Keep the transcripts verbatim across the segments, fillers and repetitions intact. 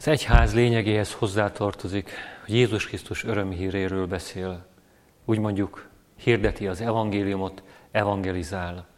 Az egyház lényegéhez hozzátartozik, hogy Jézus Krisztus örömhíréről beszél. Úgy mondjuk, hirdeti az evangéliumot, evangelizál.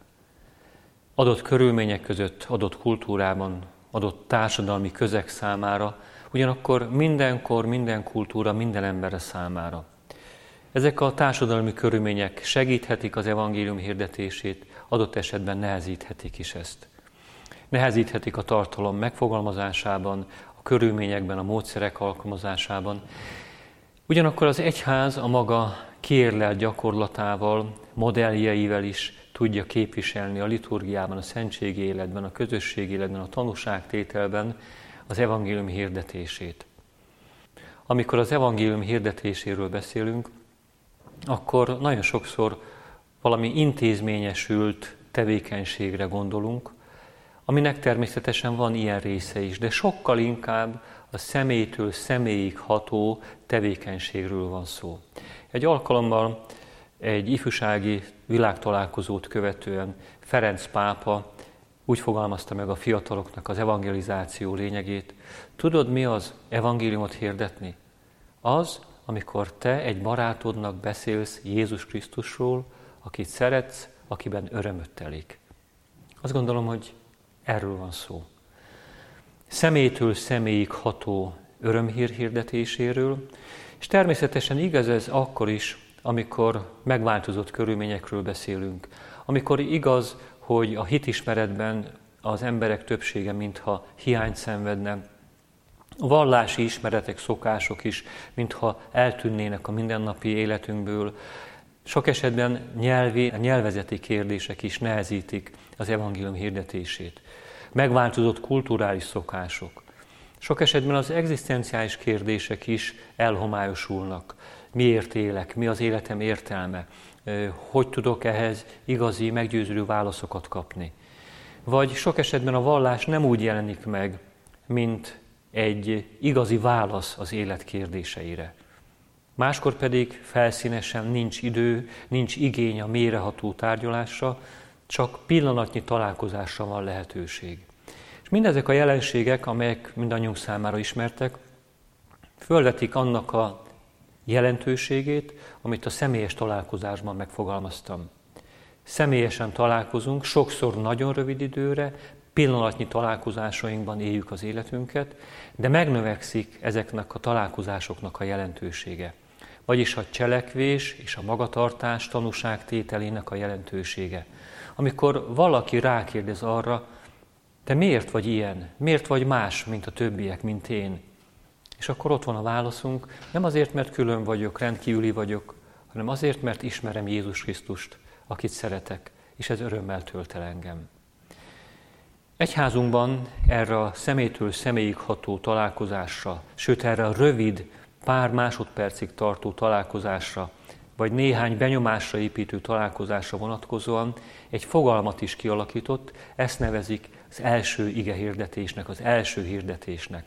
Adott körülmények között, adott kultúrában, adott társadalmi közeg számára, ugyanakkor mindenkor, minden kultúra, minden embere számára. Ezek a társadalmi körülmények segíthetik az evangélium hirdetését, adott esetben nehezíthetik is ezt. Nehezíthetik a tartalom megfogalmazásában, a körülményekben, a módszerek alkalmazásában. Ugyanakkor az egyház a maga kiérlelt gyakorlatával, modelljeivel is tudja képviselni a liturgiában, a szentségi életben, a közösségi életben, a tanúságtételben az evangélium hirdetését. Amikor az evangélium hirdetéséről beszélünk, akkor nagyon sokszor valami intézményesült tevékenységre gondolunk, aminek természetesen van ilyen része is, de sokkal inkább a személytől személyig ható tevékenységről van szó. Egy alkalommal egy ifjúsági világtalálkozót követően Ferenc pápa úgy fogalmazta meg a fiataloknak az evangelizáció lényegét. Tudod, mi az evangéliumot hirdetni? Az, amikor te egy barátodnak beszélsz Jézus Krisztusról, akit szeretsz, akiben örömöt telik. Azt gondolom, hogy erről van szó. Személytől személyig ható örömhír hirdetéséről, és természetesen igaz ez akkor is, amikor megváltozott körülményekről beszélünk. Amikor igaz, hogy a hitismeretben az emberek többsége mintha hiányt szenvedne, a vallási ismeretek, szokások is mintha eltűnnének a mindennapi életünkből. Sok esetben nyelvi, nyelvezeti kérdések is nehezítik az evangélium hirdetését. Megváltozott kulturális szokások. Sok esetben az egzisztenciális kérdések is elhomályosulnak. Miért élek? Mi az életem értelme? Hogy tudok ehhez igazi, meggyőző válaszokat kapni? Vagy sok esetben a vallás nem úgy jelenik meg, mint egy igazi válasz az élet kérdéseire. Máskor pedig felszínesen nincs idő, nincs igény a mélyreható tárgyalásra, csak pillanatnyi találkozásra van lehetőség. És mindezek a jelenségek, amelyek mindannyiunk számára ismertek, fölvetik annak a jelentőségét, amit a személyes találkozásban megfogalmaztam. Személyesen találkozunk, sokszor nagyon rövid időre, pillanatnyi találkozásainkban éljük az életünket, de megnövekszik ezeknek a találkozásoknak a jelentősége. Vagyis a cselekvés és a magatartás tanúságtételének a jelentősége. Amikor valaki rákérdez arra, te miért vagy ilyen, miért vagy más, mint a többiek, mint én? És akkor ott van a válaszunk, nem azért, mert külön vagyok, rendkívüli vagyok, hanem azért, mert ismerem Jézus Krisztust, akit szeretek, és ez örömmel tölt el engem. Egyházunkban erre a személytől személyig ható találkozásra, sőt erre a rövid, pár másodpercig tartó találkozásra, vagy néhány benyomásra építő találkozásra vonatkozóan egy fogalmat is kialakított, ezt nevezik az első igehirdetésnek, az első hirdetésnek.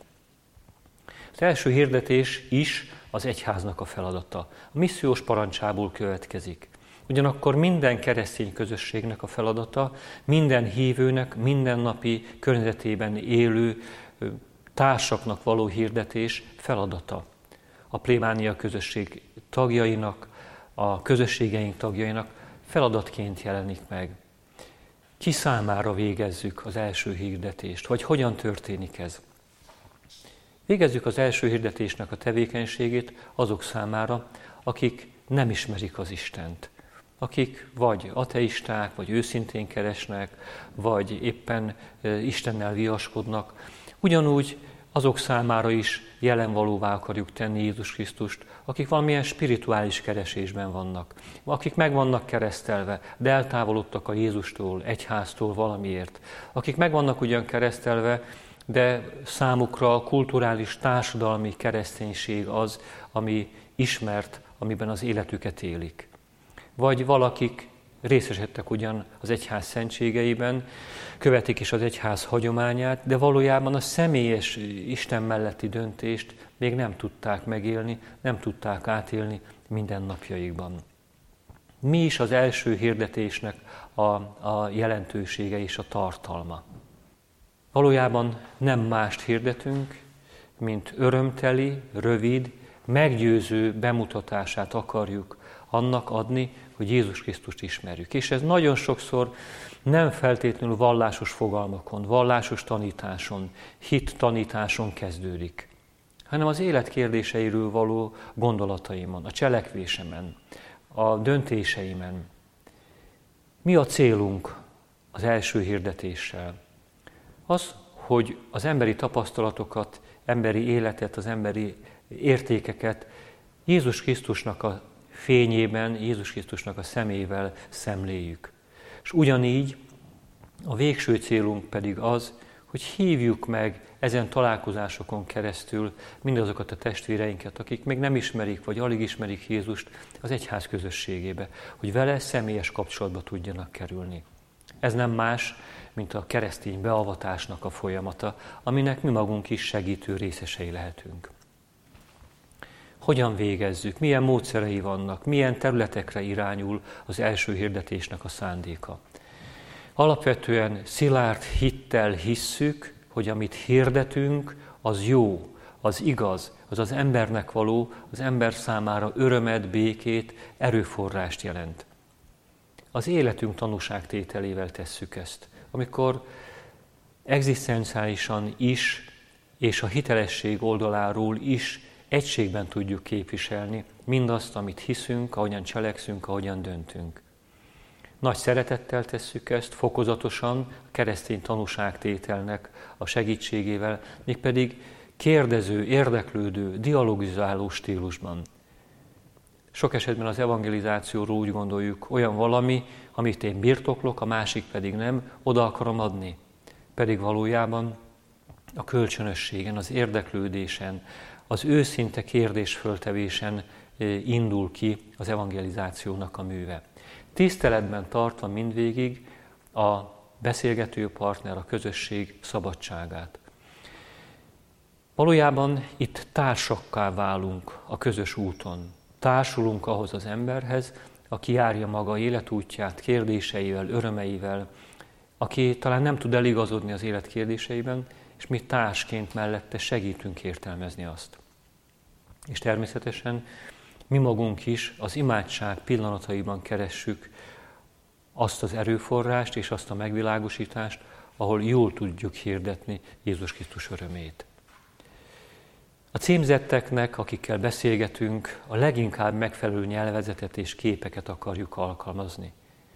Az első hirdetés is az egyháznak a feladata. A missziós parancsából következik. Ugyanakkor minden keresztény közösségnek a feladata, minden hívőnek, mindennapi környezetében élő társaknak való hirdetés feladata. A plébánia közösség tagjainak, a közösségeink tagjainak feladatként jelenik meg. Ki számára végezzük az első hirdetést, vagy hogyan történik ez? Végezzük az első hirdetésnek a tevékenységét azok számára, akik nem ismerik az Istent. Akik vagy ateisták, vagy őszintén keresnek, vagy éppen Istennel viaskodnak. Ugyanúgy azok számára is jelenvalóvá akarjuk tenni Jézus Krisztust, akik valamilyen spirituális keresésben vannak, akik meg vannak keresztelve, de eltávolodtak a Jézustól, egyháztól valamiért, akik meg vannak ugyan keresztelve, de számukra a kulturális, társadalmi kereszténység az, ami ismert, amiben az életüket élik. Vagy valakik részesedtek ugyan az egyház szentségeiben, követik is az egyház hagyományát, de valójában a személyes Isten melletti döntést még nem tudták megélni, nem tudták átélni mindennapjaikban. Mi is az első hirdetésnek a, a jelentősége és a tartalma? Valójában nem mást hirdetünk, mint örömteli, rövid, meggyőző bemutatását akarjuk annak adni, hogy Jézus Krisztust ismerjük. És ez nagyon sokszor nem feltétlenül vallásos fogalmakon, vallásos tanításon, hit tanításon kezdődik, hanem az élet kérdéseiről való gondolataimon, a cselekvésemen, a döntéseimen. Mi a célunk az első hirdetéssel? Az, hogy az emberi tapasztalatokat, emberi életet, az emberi értékeket Jézus Krisztusnak a fényében, Jézus Krisztusnak a szemével szemléljük. És ugyanígy a végső célunk pedig az, hogy hívjuk meg ezen találkozásokon keresztül mindazokat a testvéreinket, akik még nem ismerik, vagy alig ismerik Jézust az egyház közösségébe, hogy vele személyes kapcsolatba tudjanak kerülni. Ez nem más, mint a keresztény beavatásnak a folyamata, aminek mi magunk is segítő részesei lehetünk. Hogyan végezzük, milyen módszerei vannak, milyen területekre irányul az első hirdetésnek a szándéka. Alapvetően szilárd hittel hisszük, hogy amit hirdetünk, az jó, az igaz, az az embernek való, az ember számára örömet, békét, erőforrást jelent. Az életünk tanúságtételével tesszük ezt, amikor egzisztenciálisan is, és a hitelesség oldaláról is egységben tudjuk képviselni mindazt, amit hiszünk, ahogyan cselekszünk, ahogyan döntünk. Nagy szeretettel tesszük ezt, fokozatosan, a keresztény tanúságtételnek a segítségével, mégpedig kérdező, érdeklődő, dialogizáló stílusban. Sok esetben az evangelizációról úgy gondoljuk, olyan valami, amit én birtoklok, a másik pedig nem, oda akarom adni. Pedig valójában a kölcsönösségen, az érdeklődésen, az őszinte kérdésföltevésen indul ki az evangelizációnak a műve. Tiszteletben tartva mindvégig a beszélgető partner, a közösség szabadságát. Valójában itt társakká válunk a közös úton. Társulunk ahhoz az emberhez, aki járja maga életútját kérdéseivel, örömeivel, aki talán nem tud eligazodni az élet kérdéseiben, és mi társként mellette segítünk értelmezni azt. És természetesen mi magunk is az imádság pillanataiban keressük azt az erőforrást és azt a megvilágosítást, ahol jól tudjuk hirdetni Jézus Krisztus örömét. A címzetteknek, akikkel beszélgetünk, a leginkább megfelelő nyelvezetet és képeket akarjuk alkalmazni.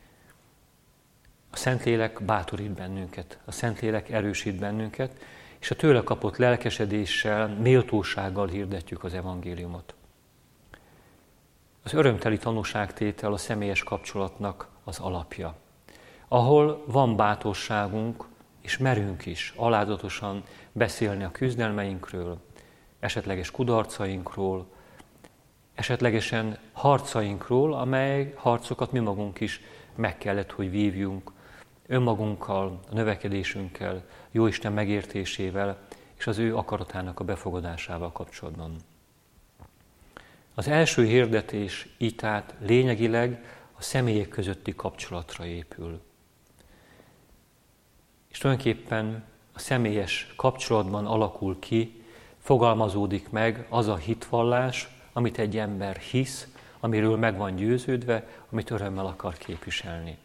A Szentlélek bátorít bennünket, a Szentlélek erősít bennünket, és a tőle kapott lelkesedéssel, méltósággal hirdetjük az evangéliumot. Az örömteli tanúságtétel a személyes kapcsolatnak az alapja, ahol van bátorságunk, és merünk is alázatosan beszélni a küzdelmeinkről, esetleges kudarcainkról, esetlegesen harcainkról, amely harcokat mi magunk is meg kellett, hogy vívjunk önmagunkkal, a növekedésünkkel, Jóisten megértésével és az ő akaratának a befogadásával kapcsolatban. Az első hirdetés így tehát lényegileg a személyek közötti kapcsolatra épül. És tulajdonképpen a személyes kapcsolatban alakul ki, fogalmazódik meg az a hitvallás, amit egy ember hisz, amiről meg van győződve, amit örömmel akar képviselni.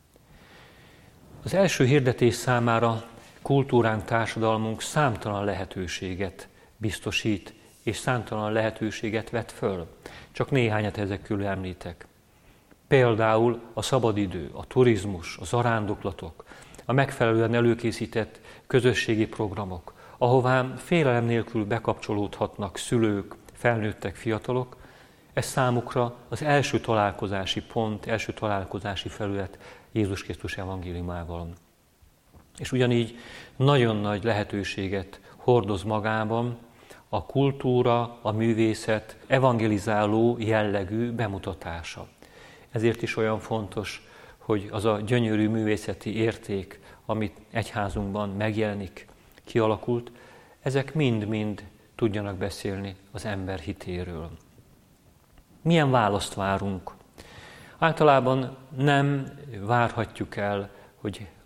Az első hirdetés számára kultúránk, társadalmunk számtalan lehetőséget biztosít, és számtalan lehetőséget vet föl. Csak néhányat ezek körül említek. Például a szabadidő, a turizmus, a zarándoklatok, a megfelelően előkészített közösségi programok, ahová félelem nélkül bekapcsolódhatnak szülők, felnőttek, fiatalok, ez számukra az első találkozási pont, első találkozási felület Jézus Krisztus evangéliumával. És ugyanígy nagyon nagy lehetőséget hordoz magában a kultúra, a művészet evangelizáló jellegű bemutatása. Ezért is olyan fontos, hogy az a gyönyörű művészeti érték, amit egyházunkban megjelenik, kialakult, ezek mind-mind tudjanak beszélni az ember hitéről. Milyen választ várunk? Általában nem várhatjuk el, hogy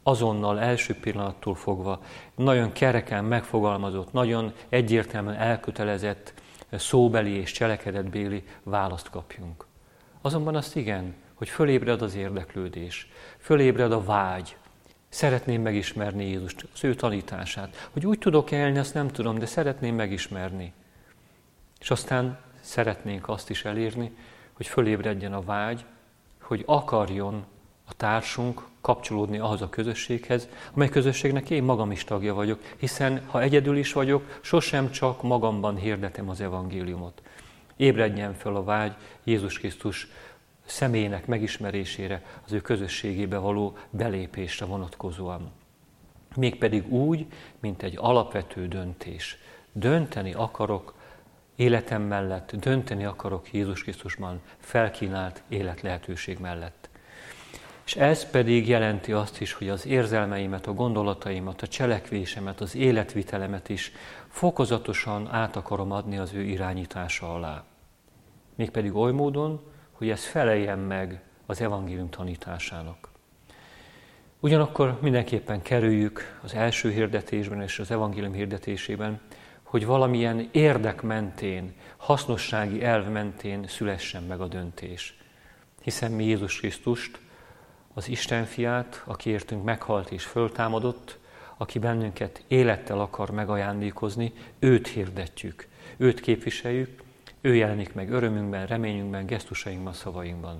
azonnal, első pillanattól fogva nagyon kereken megfogalmazott, nagyon egyértelműen elkötelezett szóbeli és cselekedetbéli választ kapjunk. Azonban azt igen, hogy fölébred az érdeklődés, fölébred a vágy. Szeretném megismerni Jézust, az ő tanítását. Hogy úgy tudok élni, azt nem tudom, de szeretném megismerni. És aztán szeretnénk azt is elérni, hogy fölébredjen a vágy, hogy akarjon a társunk kapcsolódni ahhoz a közösséghez, amely közösségnek én magam is tagja vagyok, hiszen ha egyedül is vagyok, sosem csak magamban hirdetem az evangéliumot. Ébredjen fel a vágy Jézus Krisztus személyének megismerésére, az ő közösségébe való belépésre vonatkozóan. Mégpedig úgy, mint egy alapvető döntés. Dönteni akarok életem mellett, dönteni akarok Jézus Krisztusban felkínált életlehetőség mellett. És ez pedig jelenti azt is, hogy az érzelmeimet, a gondolataimat, a cselekvésemet, az életvitelemet is fokozatosan át akarom adni az ő irányítása alá. Mégpedig oly módon, hogy ez feleljen meg az evangélium tanításának. Ugyanakkor mindenképpen kerüljük az első hirdetésben és az evangélium hirdetésében, hogy valamilyen érdek mentén, hasznossági elv mentén szülessen meg a döntés. Hiszen mi Jézus Krisztust, az Isten fiát, aki értünk meghalt és föltámadott, aki bennünket élettel akar megajándékozni, őt hirdetjük, őt képviseljük, ő jelenik meg örömünkben, reményünkben, gesztusainkban, szavainkban.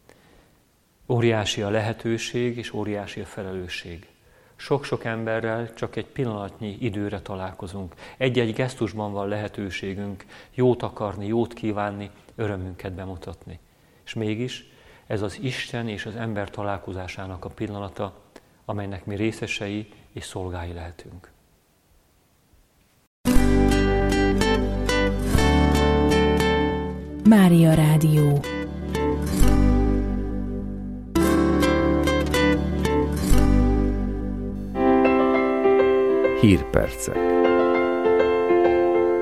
Óriási a lehetőség és óriási a felelősség. Sok-sok emberrel csak egy pillanatnyi időre találkozunk. Egy-egy gesztusban van lehetőségünk jót akarni, jót kívánni, örömünket bemutatni. És mégis ez az Isten és az ember találkozásának a pillanata, amelynek mi részesei és szolgái lehetünk. Mária Rádió. Hírpercek.